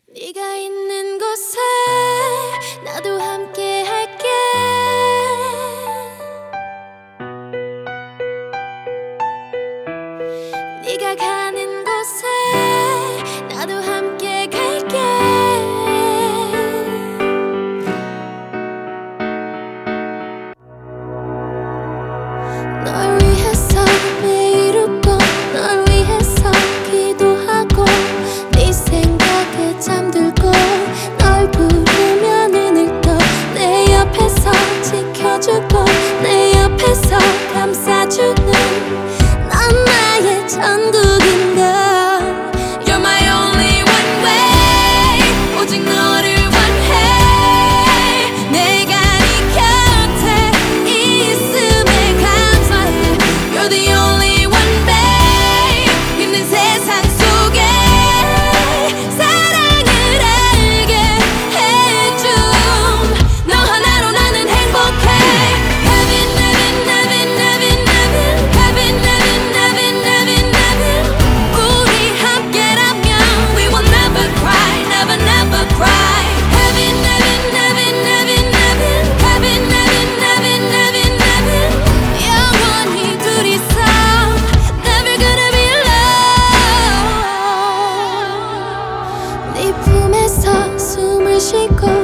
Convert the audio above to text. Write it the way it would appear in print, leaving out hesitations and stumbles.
네가 있는 곳에 나도 함께 할게. 네가 가는 곳에 나도 함께 갈게. 널 위해서 매일 웃고 널 위해서 기도하고 네 생각에 잠들고 널 부르며 눈을 떠 내 옆에서 지켜주고 내 옆에서 감싸주는 넌 나의 천국인걸. You're my only one way. 오직 너를 원해. 내가 네 곁에 있음에 감사해. You're the only one, babe. 힘든 세상 속에 사랑을 알게 해줌. 너 하나로 나는 행복해. Heaven, heaven, heaven, heaven, heaven. Heaven, heaven, heaven, heaven, heaven. 우리 함께라면 we will never cry, never, never cry. Heaven, heaven, heaven, heaven, heaven. Heaven, heaven, heaven, heaven, heaven. 영원히 둘이서 never gonna be alone. 네 품에서 숨을 쉬고